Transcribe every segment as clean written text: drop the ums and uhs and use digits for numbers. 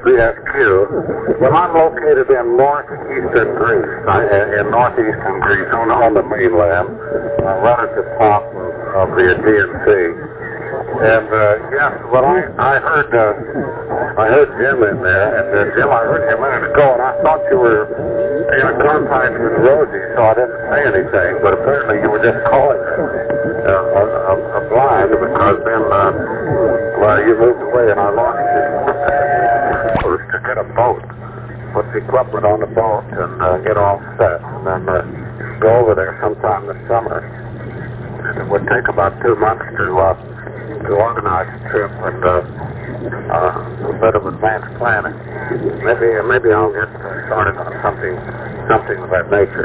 BSQ. Well, I'm located in northeastern Greece, in northeastern Greece, on the mainland, right at the top of the Aegean Sea. And yes, well, I heard Jim in there, and Jim, I heard you a minute ago, and I thought you were in contact with Rosie, so I didn't say anything. But apparently, you were just calling a blind because then, well, you moved away, and I lost you. To get a boat, put the equipment on the boat, and get all set, and then go over there sometime this summer. And it would take about 2 months to organize a trip and a bit of advanced planning. Maybe I'll get started on something of that nature.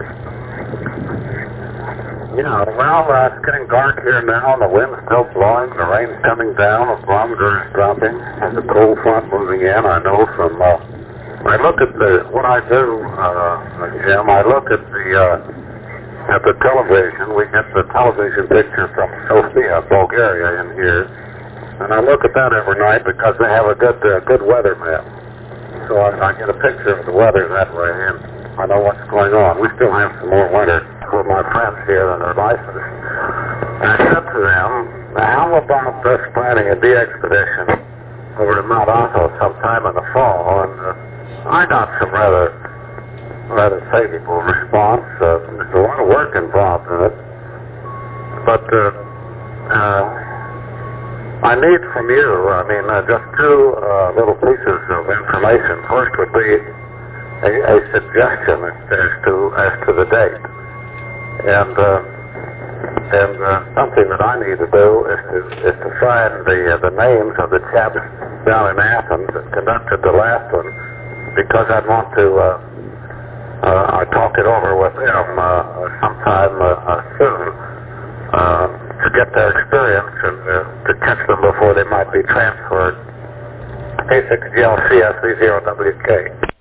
Yeah, well, it's getting dark here now, and the wind's still blowing, the rain's coming down, the barometer is dropping, and the cold front moving in. I know from, I look at what I do, Jim, I look at the television. We get the television picture from Sofia, Bulgaria in here, and I look at that every night because they have a good weather map. So I get a picture of the weather that way, and I know what's going on. We still have some more winter with my friends here and their license. And I said to them, how about us planning a de-expedition over to Mount Athos sometime in the fall? And I got some rather favorable response. There's a lot of work involved in it. But I need from you, just two little pieces of information. First would be a suggestion as to the date. And something that I need to do is to find the names of the chaps down in Athens that conducted the last one, because I'd want to talk it over with them sometime soon to get their experience and to catch them before they might be transferred. A6GLCS30WK.